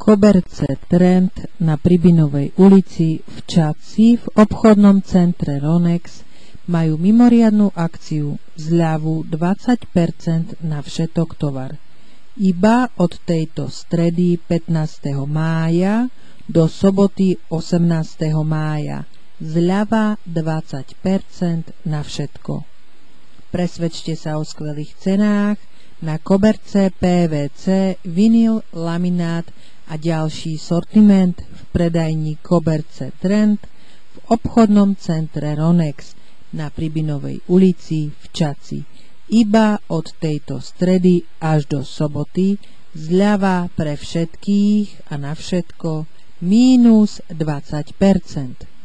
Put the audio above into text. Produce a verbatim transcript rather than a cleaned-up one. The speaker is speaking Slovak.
Koberce Trend na Pribinovej ulici v Čadci v obchodnom centre Ronex majú mimoriadnu akciu zľavu dvadsať percent na všetok tovar. Iba od tejto stredy pätnásteho mája do soboty osemnásteho mája. Zľava dvadsať percent na všetko. Presvedčte sa o skvelých cenách na koberce, pé vé cé, vinyl, laminát a ďalší sortiment v predajni Koberce Trend v obchodnom centre Ronex na Pribinovej ulici v Čadci. Iba od tejto stredy až do soboty zľava pre všetkých a na všetko mínus dvadsať percent.